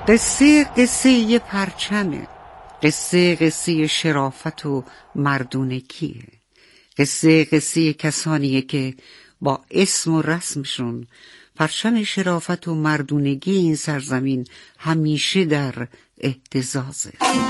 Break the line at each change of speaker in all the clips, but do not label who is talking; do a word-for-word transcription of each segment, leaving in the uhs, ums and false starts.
قصه قصه یه پرچمه، قصه قصه شرافت و مردونگیه، قصه قصه کسانیه که با اسم و رسمشون پرچم شرافت و مردونگی این سرزمین همیشه در اهتزازه.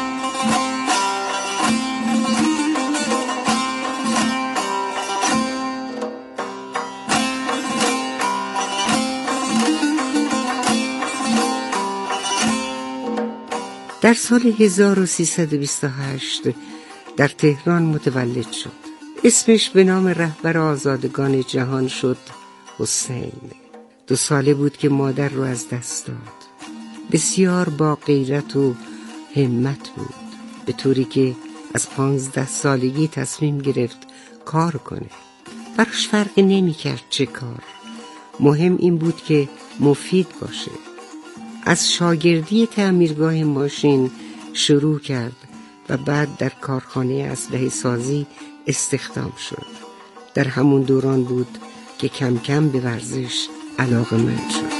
در سال هزار و سیصد و بیست و هشت در تهران متولد شد. اسمش به نام رهبر آزادگان جهان شد حسین. دو ساله بود که مادر رو از دست داد. بسیار با غیرت و همت بود، به طوری که از پانزده سالگی تصمیم گرفت کار کنه. براش فرقی نمی کرد چه کار، مهم این بود که مفید باشه. از شاگردی تعمیرگاه ماشین شروع کرد و بعد در کارخانه اسلحه سازی استخدام شد. در همون دوران بود که کم کم به ورزش علاقه‌مند شد.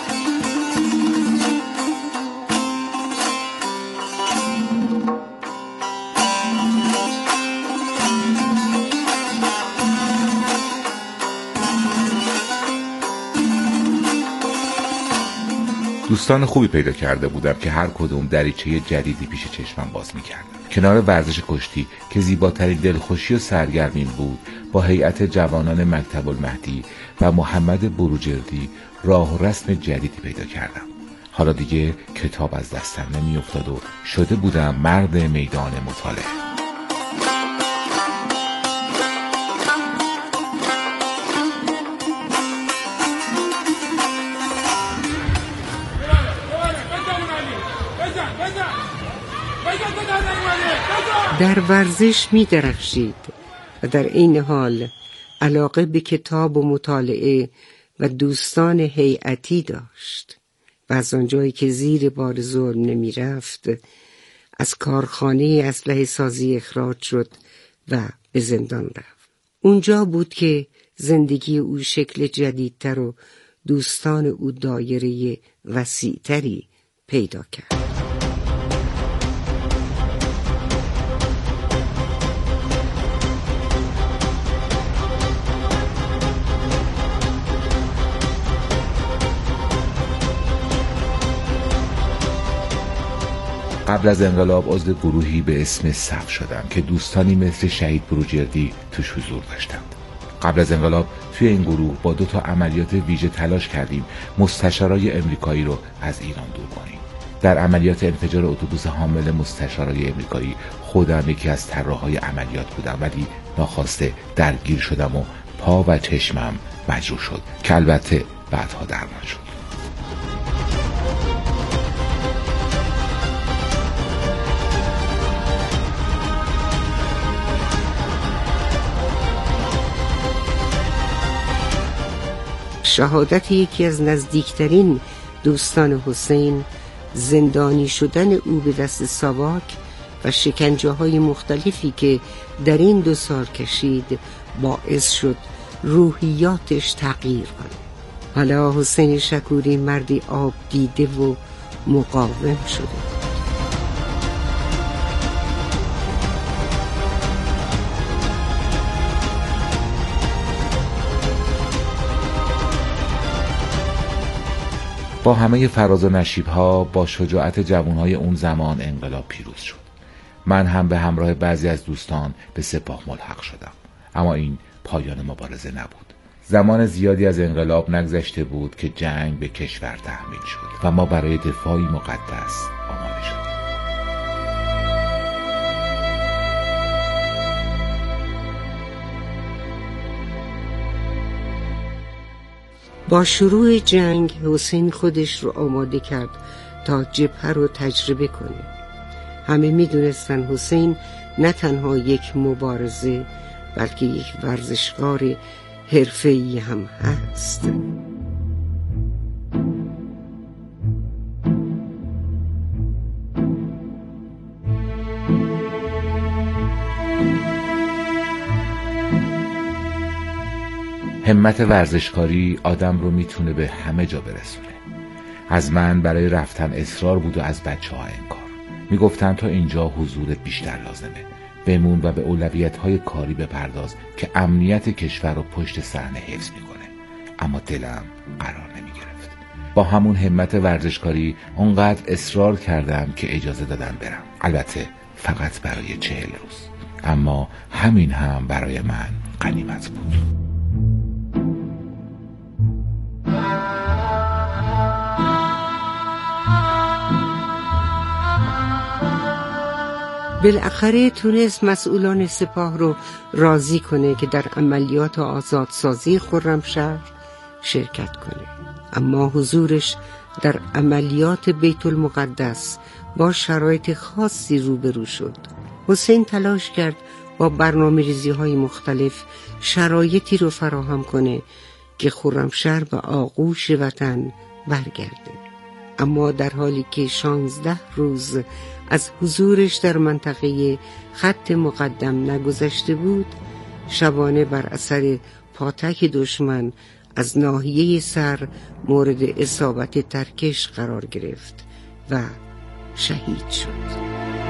دوستان خوبی پیدا کرده بودم که هر کدوم دریچه جدیدی پیش چشمم باز می‌کردن. کنار ورزش کشتی که زیباترین دلخوشی و سرگرمیم بود، با هیئت جوانان مکتب المهدی و محمد بروجردی راه و رسم جدیدی پیدا کردم. حالا دیگه کتاب از دستم نمی‌افتاد و شده بودم مرد میدان مطالعه.
در ورزش می درخشید و در این حال علاقه به کتاب و مطالعه و دوستان هیئتی داشت و از آنجایی که زیر بار ظلم نمی رفت از کارخانه اسلحه سازی اخراج شد و به زندان رفت. اونجا بود که زندگی او شکل جدیدتر و دوستان او دایره وسیعتری پیدا کرد.
قبل از انقلاب عضو گروهی به اسم صف شدم که دوستانی مثل شهید بروجردی توش حضور داشتند. قبل از انقلاب توی این گروه با دو تا عملیات ویژه تلاش کردیم مستشارای امریکایی رو از ایران دور کنیم. در عملیات انفجار اتوبوس حامل مستشارای امریکایی خودم یکی از طراحهای عملیات بودم، ولی ناخواسته درگیر شدم و پا و چشمم مجروح شد که البته بعدها درمان شد.
شهادت یکی از نزدیکترین دوستان حسین، زندانی شدن او به دست ساواک و شکنجه های مختلفی که در این دو سال کشید، باعث شد روحیاتش تغییر کنه. حالا حسین شکوری مردی آب دیده و مقاوم شده.
با همه فراز و نشیب‌ها، با شجاعت جوانهای اون زمان انقلاب پیروز شد. من هم به همراه بعضی از دوستان به سپاه ملحق شدم، اما این پایان مبارزه نبود. زمان زیادی از انقلاب نگذشته بود که جنگ به کشور تحمیل شد و ما برای دفاعی مقدس آماده شدیم.
با شروع جنگ حسین خودش رو آماده کرد تا جبهه رو تجربه کنه. همه می دونستن حسین نه تنها یک مبارزه بلکه یک ورزشکار حرفه‌ای هم هست.
همت ورزشکاری آدم رو میتونه به همه جا برسونه. از من برای رفتن اصرار بود و از بچه ها انکار. میگفتن تا اینجا حضورت بیشتر لازمه، بمون و به اولویت‌های کاری بپرداز که امنیت کشور رو پشت صحنه حفظ میکنه. اما دلم قرار نمیگرفت. با همون همت ورزشکاری اونقدر اصرار کردم که اجازه دادن برم، البته فقط برای چهل روز. اما همین هم برای من غنیمت بود.
بالاخره تونست مسئولان سپاه رو راضی کنه که در عملیات آزادسازی خرمشهر شرکت کنه. اما حضورش در عملیات بیت المقدس با شرایط خاصی روبرو شد. حسین تلاش کرد با برنامه‌ریزی های مختلف شرایطی رو فراهم کنه که خرمشهر به آغوش وطن برگرده. اما در حالی که شانزده روز از حضورش در منطقه خط مقدم نگذشته بود، شبانه بر اثر پاتک دشمن از ناحیه سر مورد اصابت ترکش قرار گرفت و شهید شد.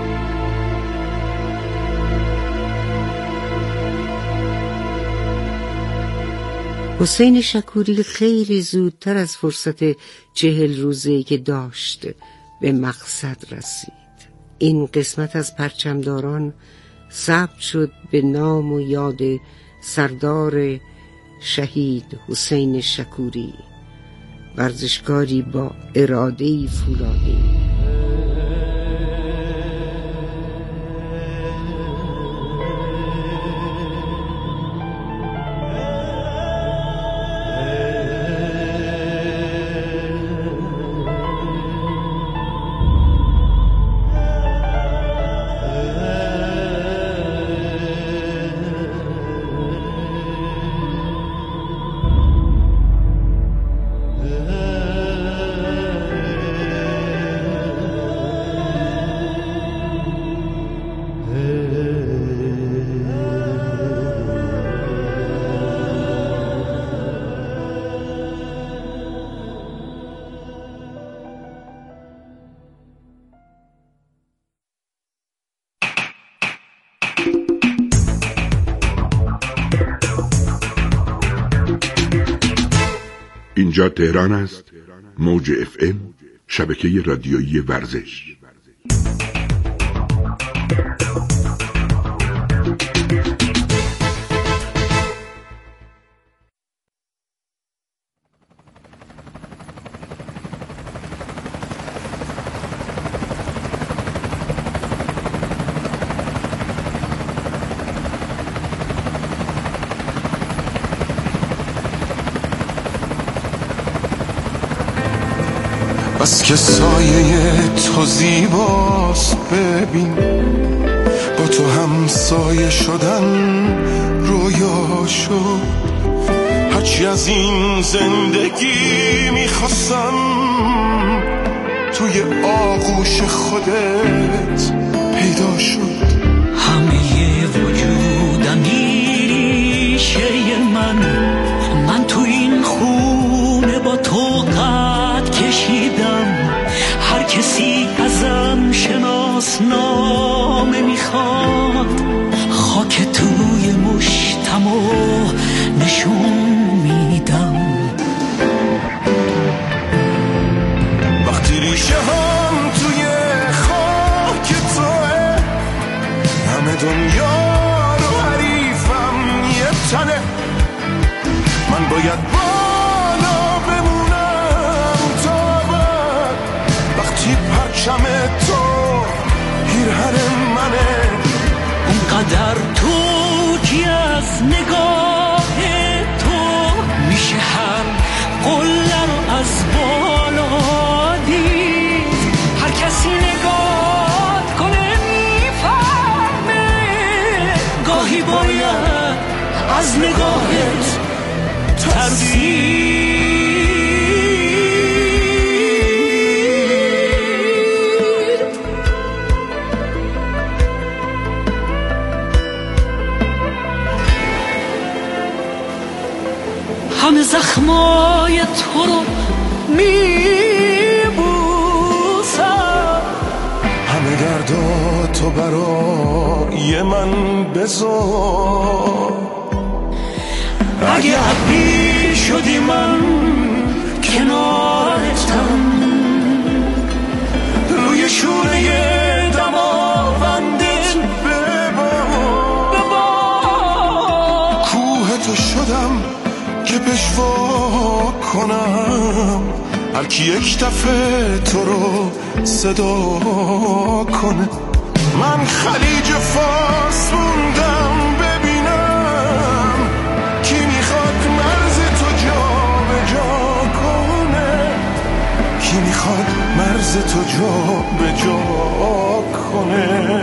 حسین شکوری خیلی زودتر از فرصت چهل روزه‌ای که داشت به مقصد رسید. این قسمت از پرچمداران ثبت شد به نام و یاد سردار شهید حسین شکوری، ورزشکاری با اراده‌ای فولادی.
اینجا تهران است. موج اف ام، شبکه رادیویی ورزش.
بس که سایه تو زیباست، ببین با تو هم سایه شدن رویا شد. هرچی از این زندگی میخواستم توی آغوش خودت پیدا شد.
همه وجودم ریشه من من تو این خونه با تو قد کشیدم. هر کسی ازم شناسنامه میخواد، خاک توی مشتمو نشون میدم.
وقتی ریشه هم توی خاک توه، همه دنیا رو حریفم یه تنه. من باید بالا بمونم تا بعد، وقتی پرچم تو پیرهن منه.
اونقدر تو که از نگاه تو میشه هر قله رو از بالا دید. هر کسی نگاه کنه میفهمه، گاهی باید از نگاهت ترسید. همه زخمای تو رو می
تو برای من بذار. اگه ابری شدی من کنارتم، روی شونه دماوندت ببار. کوه تو شدم که پشوا کنم، هر کی یک دفعه تو رو صدا کنه. من خلیج فارس موندم ببینم کی میخواد مرز تو جا به جا کنه، کی میخواد مرز تو جا به جا کنه.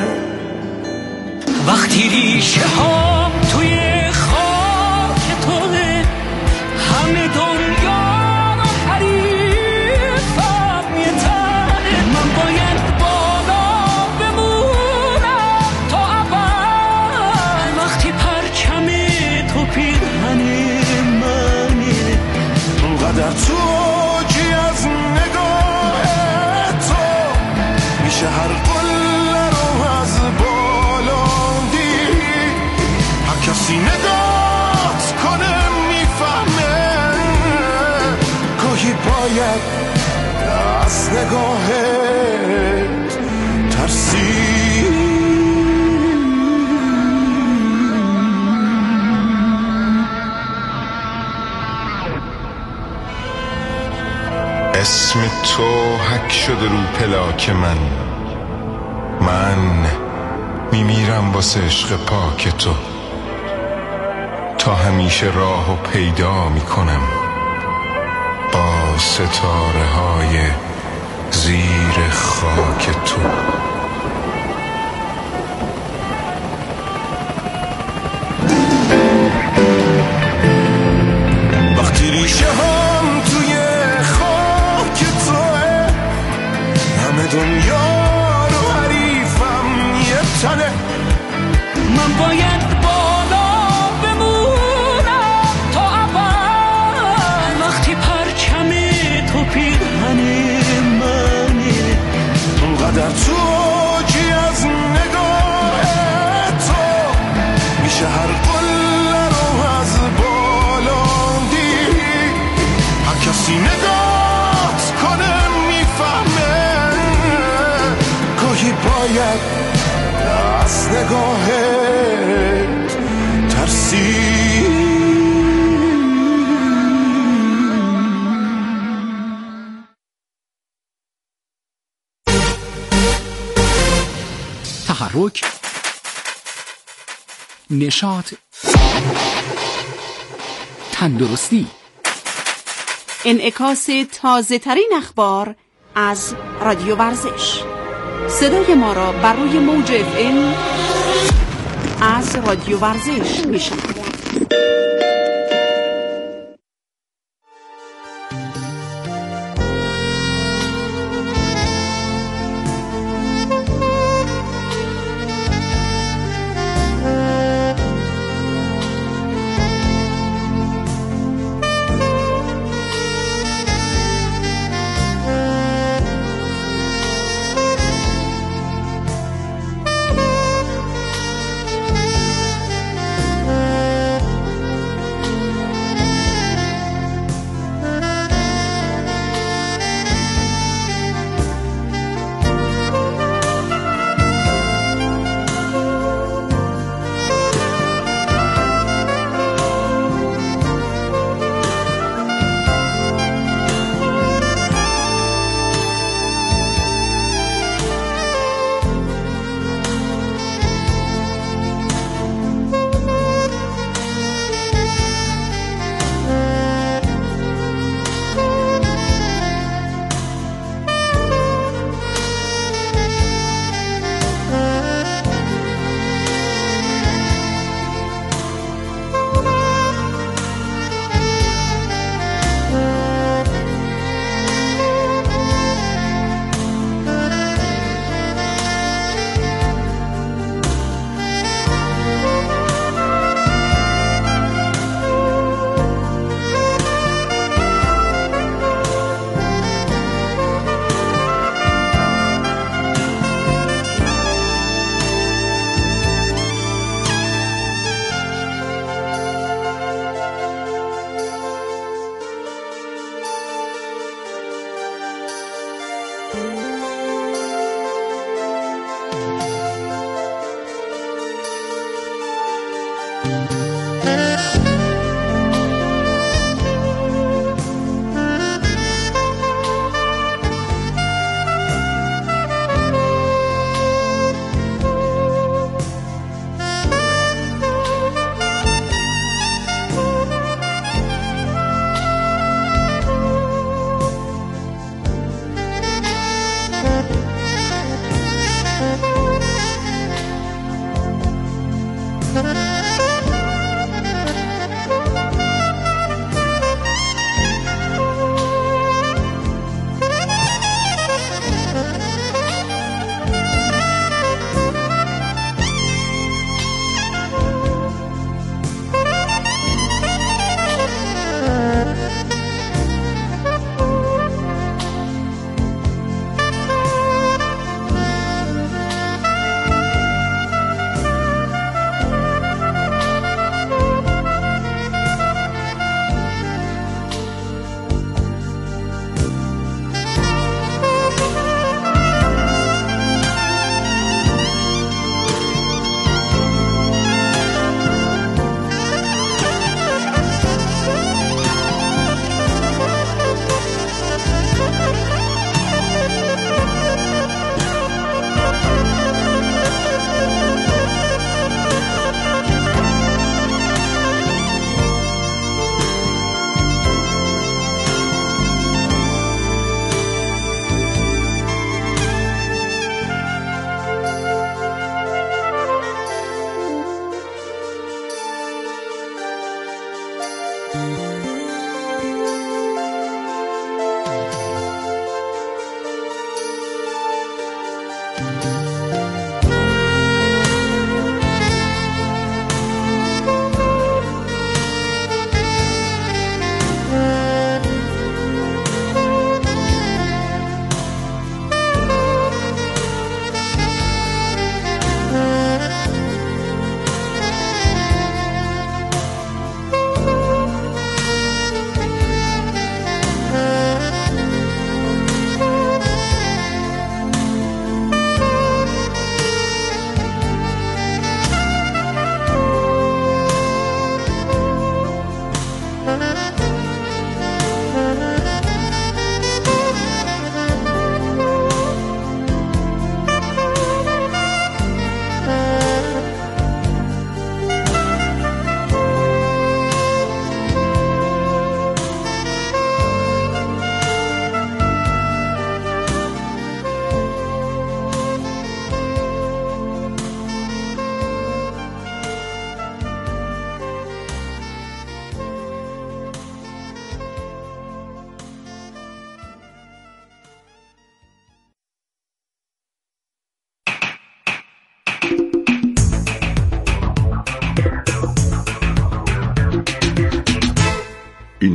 وقتی ریشه هام توی خاک توه، همه دنیا رو حریفم میتنه. من باید بالا بمونم تا اول، وقتی پرچم تو پیرهن منه.
اونقدر تو اوجی از نگاه تو، میشه هر قله رو از بالا دید. هر کسی نگات کنه میفهمه گاهی باید از نگاهت ترسید. اسم تو حک شده رو پلاک من، من میمیرم واسه عشق پاک تو. تا همیشه راهو پیدا میکنم با ستاره های زیر خاک تو. وقتی ریشه هم توی خاک توه، همه دنیا رو حریفم یه تنه.
من باید بالا بمونم تا اول، وقتی پرچم تو پیرهن منه.
اونقدر تو اوجی از نگاه تو، میشه هر قله رو از بالا دید. هر کسی نگات کنه میفهمه گاهی باید از نگاهت ترسید.
تحرک، نشاط، تندرستی،
انعکاس تازه ترین اخبار از رادیو ورزش. صدای ما را بر روی موج اف ام از رادیو ورزش میشنوید.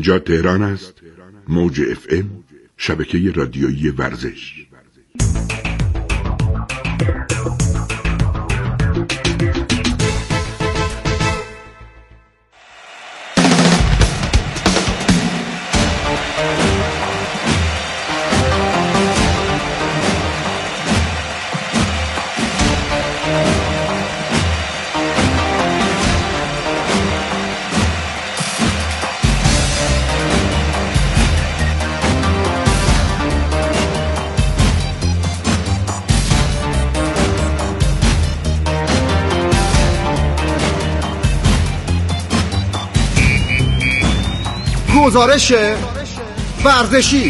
اینجا تهران است. موج اف ام، شبکه رادیویی ورزش.
گزارش ورزشی.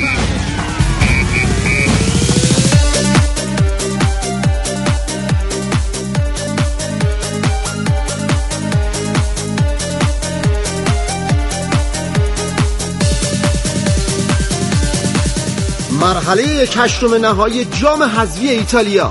مرحله هشتم نهایی جام حذفی ایتالیا.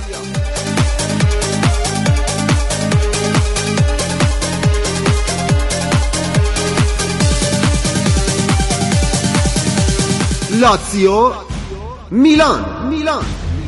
لاتزیو میلان. میلان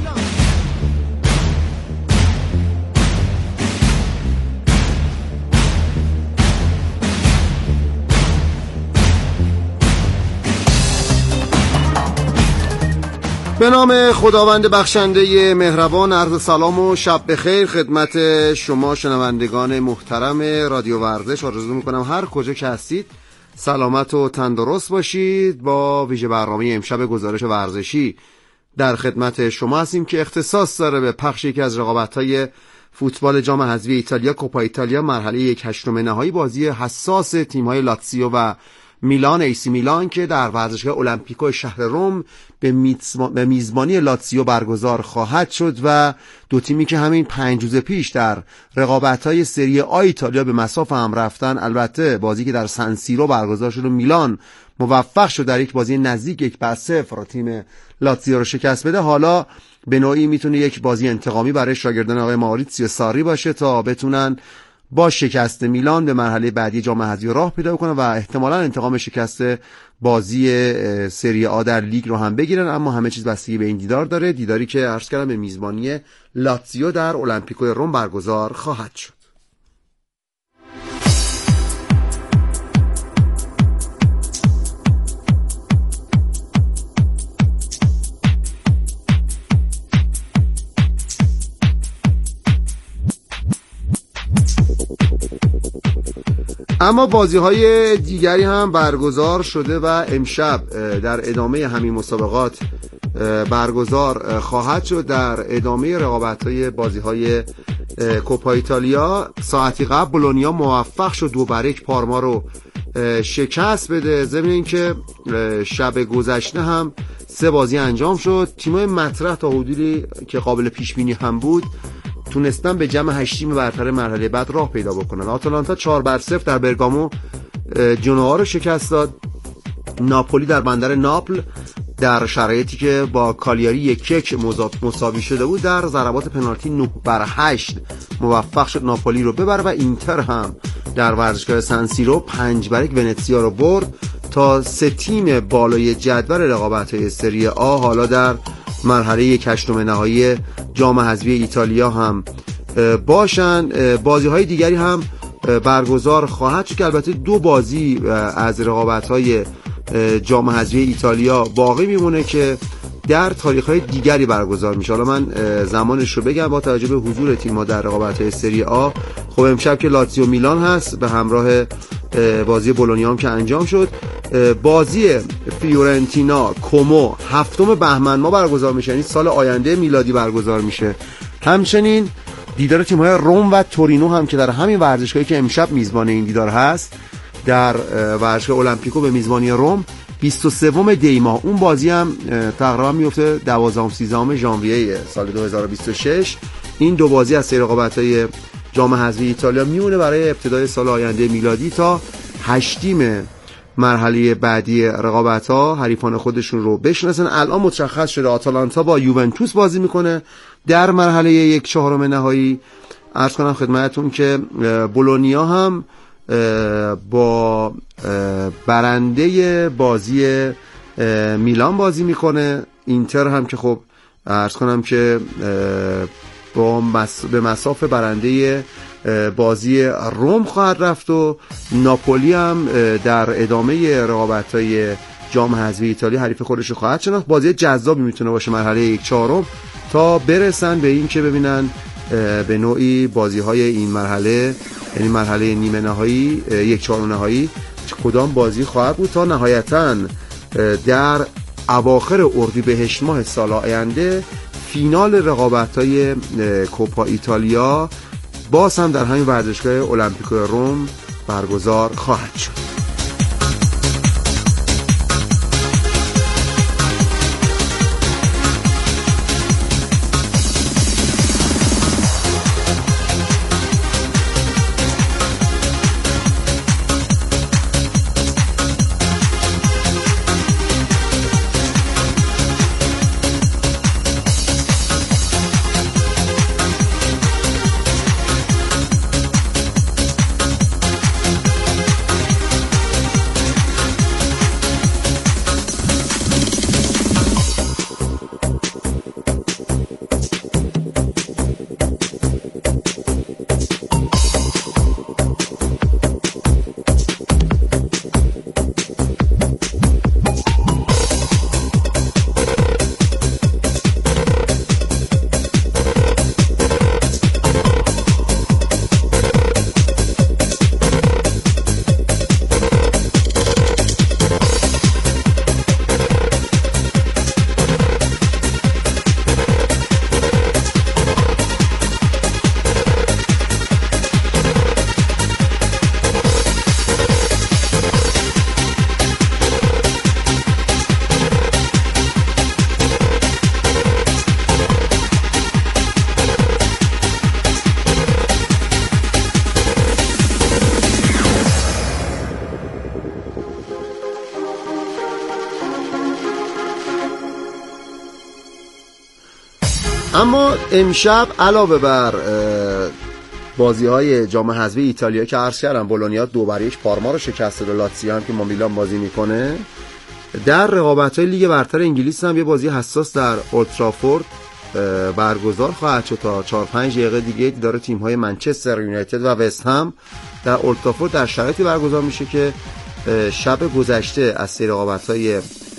به نام خداوند بخشنده مهربان، عرض سلام و شب بخیر خدمت شما شنوندگان محترم رادیو ورزش. آرزو میکنم هر کجا که هستید سلامت و تندرست باشید. با ویژه برنامه امشب گزارش ورزشی در خدمت شما هستیم که اختصاص داره به پخش یکی از رقابت‌های فوتبال جام حذفی ایتالیا، کوپا ایتالیا، مرحله یک هشتم نهایی، بازی حساس تیم‌های لاتزیو و میلان، ایسی میلان که در ورزشگاه المپیکو شهر روم به میزبانی لاتزیو برگزار خواهد شد و دو تیمی که همین پنج روز پیش در رقابت‌های سری آ ایتالیا به مصاف هم رفتن، البته بازی که در سن سیرو برگزار شد و میلان موفق شد در یک بازی نزدیک یک بر صفر تیم لاتزیو رو شکست بده، حالا به نوعی میتونه یک بازی انتقامی برای شاگردان آقای ماوریتسیو ساری باشه تا بتونن با شکست میلان به مرحله بعدی جام حذفی راه پیدا کنن و احتمالاً انتقام شکست بازی سری آ در لیگ رو هم بگیرن. اما همه چیز بستگی به این دیدار داره، دیداری که عرض کردم به میزبانی لاتزیو در المپیکو روم برگزار خواهد شد. اما بازی‌های دیگری هم برگزار شده و امشب در ادامه همین مسابقات برگزار خواهد شد. در ادامه رقابت‌های بازی‌های کوپا ایتالیا ساعتی قبل بولونیا موفق شد دو بر یک پارما رو شکست بده. ضمن اینکه شب گذشته هم سه بازی انجام شد. تیم‌های مطرح تا حدودی که قابل پیش بینی هم بود تونستن به جمع هشت تیم برتر مرحله بعد راه پیدا بکنن. آتالانتا چهار بر صفر در برگامو جنوا رو شکست داد. ناپولی در بندر ناپل در شرایطی که با کالیاری یک یک مساوی شده بود در ضربات پنالتی نه بر هشت موفق شد ناپولی رو ببره و اینتر هم در ورزشگاه سن سیرو پنج بر یک ونتسیا رو برد تا سه تیم بالای جدول رقابت‌های سری آ حالا در مرحله یک هشتم نهایی جام حذفی ایتالیا هم باشن. بازی‌های دیگری هم برگزار خواهد شد که البته دو بازی از رقابت‌های جام حذفی ایتالیا باقی میمونه که در تاریخ‌های دیگری برگزار میشه. حالا من زمانش رو بگم با توجه به حضور تیم‌ها در رقابت‌های سری آ. خب امشب که لاتزیو میلان هست به همراه بازی بولونیا هم که انجام شد. بازی فیورنتینا کومو هفتم بهمن ما برگزار میشه، یعنی سال آینده میلادی برگزار میشه. همچنین دیدار تیم‌های روم و تورینو هم که در همین ورزشگاهی که امشب میزبان این دیدار هست در ورزشگاه المپیکو به میزبانی روم بیست و سوم دی ماه، اون بازی هم تقریبا میفته دوازدهم سیزدهم ژانویه سال دو هزار و بیست و شش. این دو بازی از سری رقابت‌های جام حذفی ایتالیا میمونه برای ابتدای سال آینده میلادی تا هشتیم مرحله بعدی رقابت‌ها حریفان خودشون رو بشناسن. الان مشخص شده آتالانتا با یوونتوس بازی میکنه در مرحله یک چهارم نهایی. عرض کنم خدمتتون که بولونیا هم با برنده بازی میلان بازی میکنه. اینتر هم که خب عرض کنم که با مس... به مسافه برنده بازی روم خواهد رفت و ناپولی هم در ادامه رقابت‌های جام حذفی ایتالیا حریف خودش رو خواهد شناخت. بازی جذابی میتونه باشه مرحله یک چهارم تا برسن به این که ببینن به نوعی بازی‌های این مرحله، یعنی مرحله نیمه نهایی، یک چهارم نهایی کدام بازی خواهد بود تا نهایتاً در اواخر اردیبهشت ماه سال آینده فینال رقابت‌های کوپا ایتالیا باز هم در همین ورزشگاه المپیکو روم برگزار خواهد شد. اما امشب علاوه بر بازی‌های جام حذفی ایتالیا که عرض کردم، بولونیا دو بر یک پارما رو شکست داد، لاتزیو هم که با میلان بازی میکنه، در رقابت‌های لیگ برتر انگلیس هم یه بازی حساس در اولترافورد برگزار خواهد شد. تا چهار پنج دقیقه دیگه داره تیم‌های منچستر یونایتد و وست هم در اولترافورد در شرایطی برگزار میشه که شب گذشته از سری رقابت‌های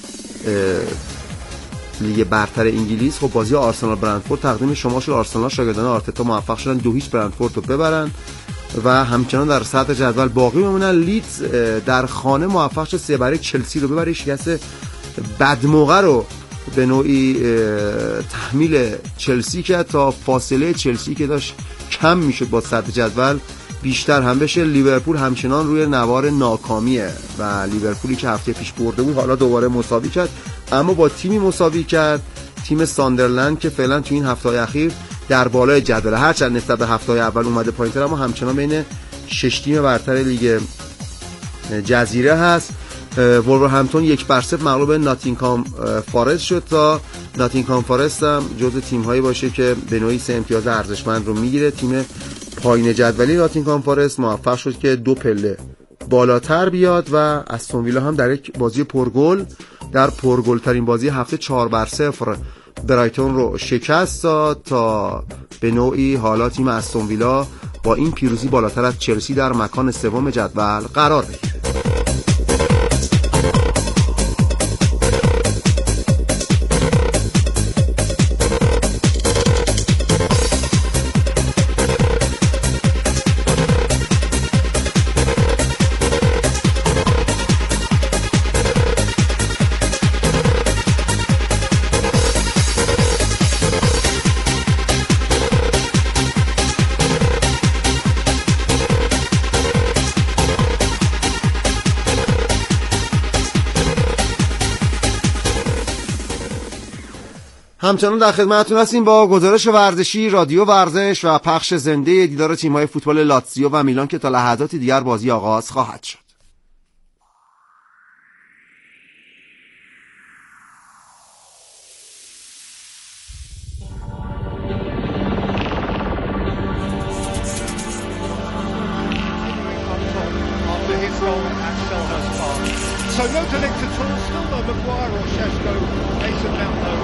لیگ برتر انگلیس خب بازی آرسنال برنتفورد تقدیم شما شد. آرسنال شاگردان آرتتا موفق شدن دو هیچ برنتفورد رو ببرن و همچنان در صدر جدول باقی میمونن. لیدز در خانه موفق شد سه بر یک چلسی رو ببره، شکست بدموقع رو به نوعی تحمیل چلسی کرد تا فاصله چلسی که داشت کم میشد با صدر جدول بیشتر هم بشه. لیورپول همچنان روی نوار ناکامیه و لیورپولی که هفته پیش برده بود حالا دوباره مساوی کرد، اما با تیمی مساوی کرد، تیم ساندرلند که فعلا تو این هفته‌های اخیر در بالای جدول، هرچند نسبت به هفته‌های اول اومده پایین‌تر اما همچنان بین شش تیم برتر لیگ جزیره هست. وولورهمپتون یک بر صفر مغلوب ناتینگهام فارست شد تا ناتینگهام فارست هم جزو تیم‌هایی باشه که به نوعی سه امتیاز ارزشمند رو میگیره. تیم پایین جدولی ناتینگهام فارست موفق شد که دو پله بالاتر بیاد و استون ویلا هم در یک بازی پرگل، در پرگل ترین بازی هفته چهار بر صفر برایتون رو شکست داد تا به نوعی حالا تیم استون ویلا با این پیروزی بالاتر از چلسی در مکان سوم جدول قرار بگیره. همچنان در خدمتتون هستیم با گزارش ورزشی رادیو ورزش و پخش زنده دیدار تیم‌های فوتبال لاتزیو و میلان که تا لحظات دیگر بازی آغاز خواهد شد.
no to Lictor Torres, still no Maguire or Sheshko, Mason Mount no